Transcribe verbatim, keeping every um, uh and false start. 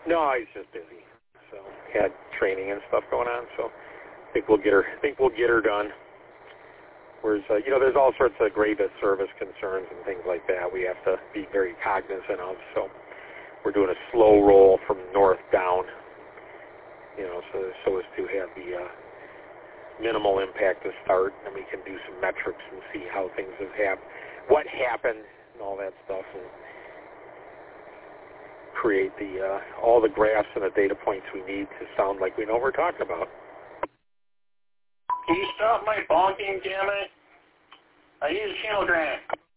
No, he's just busy. So had training and stuff going on. So I think we'll get her. I think we'll get her done. Whereas, uh, you know, there's all sorts of grave service concerns and things like that we have to be very cognizant of. So we're doing a slow roll from north down, you know, so, so as to have the uh, minimal impact to start, and we can do some metrics and see how things have happened, what happened, and all that stuff, and create the uh, all the graphs and the data points we need to sound like we know what we're talking about. Can you stop my bonking, damn it? I need a channel grant.